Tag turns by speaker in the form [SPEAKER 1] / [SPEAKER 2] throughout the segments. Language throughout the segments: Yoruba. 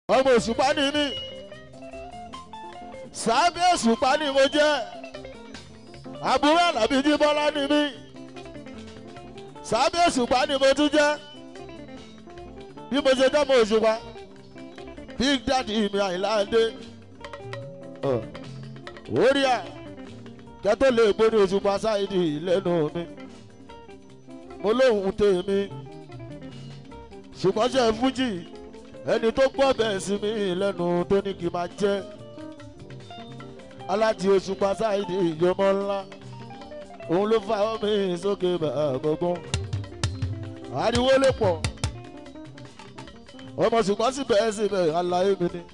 [SPEAKER 1] ọmọ Òṣùpá ni mí sábẹ́ Òṣùpá ni mo jẹ́ àbúrò Àlàbí Jíbọ́lá ni mí sábẹ́ Òṣùpá ni mo tún jẹ́ bí mo ṣe jẹ́ mọ Òṣùpá Big Daddy mi Àyìnláńdé orí à kẹ́tọ́ lè gbóni Òṣùpá Sáìdì lẹ́nu mi mo lóhùn tèmi ṣùgbọ́n ṣe fújì ẹni tó gbọ́ bẹ́ẹ̀ sí mi lẹ́nu tó ní kí n máa jẹ́ aláti Òṣùpá Sáìdì ìjọmọ́ ńlá òun ló fa omi sókè bàbọ̀gbọ́n ariwo lè pọ̀ ọmọ ṣùgbọ́n síbẹ̀ síbẹ̀ aláyé mi ni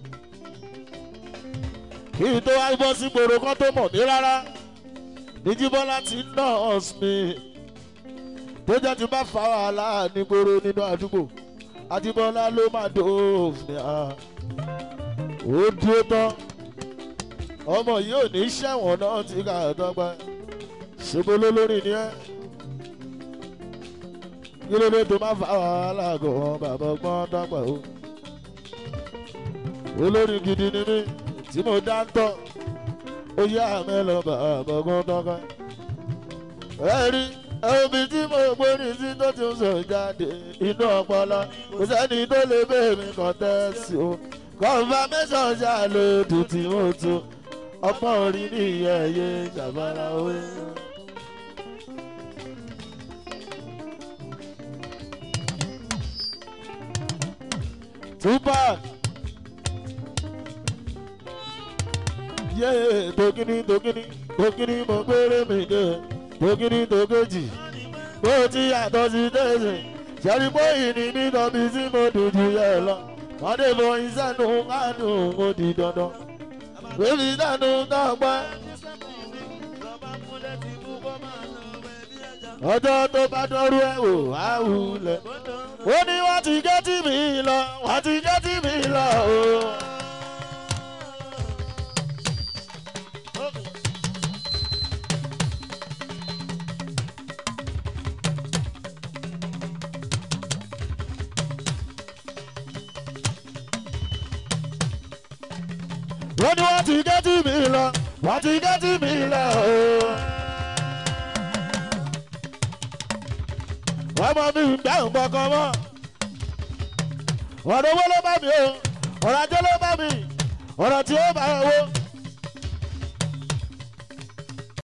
[SPEAKER 1] kí n tó wá bọ́ sí gbòòrò kan tó mọ̀ mí rárá ní Jíbọ́lá ti nọ́ọ̀sì mi tó jẹ́ ti bá fa wàhálà ní gbòòrò nínú àdúgbò Àjíbọ́lá ló máa dòfin ó dúró tán ọmọ yìí ò ní ṣẹ̀wọ̀n náà tí ká dọ́gba ṣebóló lórí ni ẹ́ kí ló dé tó máa fa wàhálà gan bàbá ọgbọ́n dọ́gba o olórí gidi ni mí tí mo dá ń tọ́ ó yá mẹ́lọ bàbá ọgbọ́n dọ́gba ẹ rí ẹbí tí mo gbórí sí tó ti ń sọ jáde inú ọpọlọ kò sẹ́ni tó lè bẹ́ẹ̀ mi kàn tẹ́sí o confirmation ṣàlòdù tí mo tún ọmọ orí ní ìyẹ̀yẹ ṣàbára owó. Tupac yé tòkìní mo gbére mi dé tòkìní tòkèjì bó ti yàtọ̀ sí tẹ̀sán ṣẹ́rí bóyì ní mí tọ́bi tí mo dùn jù yẹ lọ wọ́n dé bọ ìsẹ́nu kánú mo di dandan bébí dánú dọ́gba ọjọ́ tó bá dọ́rú ẹ̀ wò á wulẹ̀ ó ní wọ́n ti gé tí mi lọ wọ́n ti gé tí mi lọ o. wọ́n ní wọ́n ti gé tí mi lọ wọ́n ti gé tí mi lọ o. ọmọ mi ń dáhùn kankan mọ́ ọ̀rọ̀ owó ló bá mi o ọ̀rọ̀ ajé ló bá mi ọ̀rọ̀ tí ó bá owó